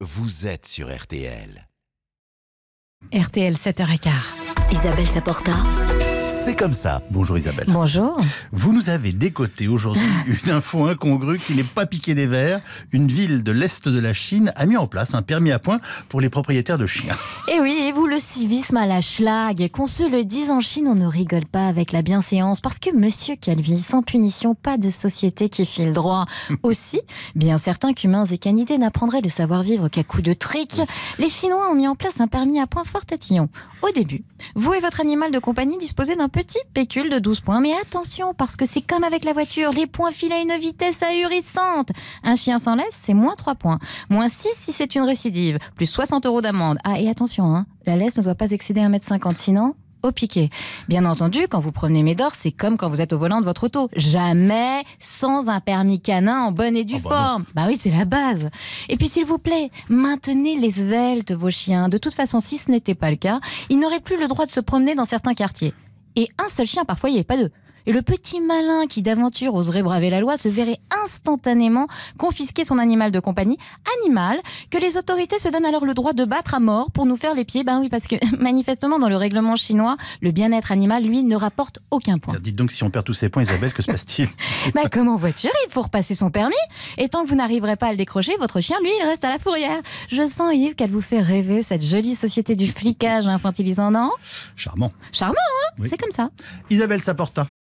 vous êtes sur RTL. RTL 7h15. Isabelle Saporta. C'est comme ça. Bonjour Isabelle. Bonjour. Vous nous avez décoté aujourd'hui une info incongrue qui n'est pas piquée des vers. Une ville de l'Est de la Chine a mis en place un permis à points pour les propriétaires de chiens. Et oui, et vous, le civisme à la schlag. Qu'on se le dise, en Chine, on ne rigole pas avec la bienséance. Parce que monsieur Calvi, sans punition, pas de société qui file droit. Aussi, bien certains qu'humains et canidés n'apprendraient le savoir-vivre qu'à coups de trick. Les Chinois ont mis en place un permis à points fort tatillon. Au début, vous et votre animal de compagnie disposez d'un petit pécule de 12 points. Mais attention, parce que c'est comme avec la voiture, les points filent à une vitesse ahurissante. Un chien sans laisse, c'est moins 3 points. Moins 6 si c'est une récidive. Plus 60 € d'amende. Ah, et attention, hein, la laisse ne doit pas excéder 1,50 m, sinon... au piquet. Bien entendu, quand vous promenez Médor, c'est comme quand vous êtes au volant de votre auto. Jamais sans un permis canin en bonne et due forme. Bah oui, c'est la base. Et puis s'il vous plaît, maintenez les sveltes, vos chiens. De toute façon, si ce n'était pas le cas, ils n'auraient plus le droit de se promener dans certains quartiers. Et un seul chien par foyer, pas deux. Et le petit malin qui d'aventure oserait braver la loi se verrait instantanément confisquer son animal de compagnie, animal que les autorités se donnent alors le droit de battre à mort pour nous faire les pieds. Ben oui, parce que manifestement dans le règlement chinois, le bien-être animal, lui, ne rapporte aucun point. Dites donc, si on perd tous ces points, Isabelle, que se passe-t-il? Bah, comme en voiture, il faut repasser son permis. Et tant que vous n'arriverez pas à le décrocher, votre chien, lui, il reste à la fourrière. Je sens, Yves, qu'elle vous fait rêver, cette jolie société du flicage infantilisant, non? Charmant. Charmant, hein? Oui. C'est comme ça. Isabelle Saporta.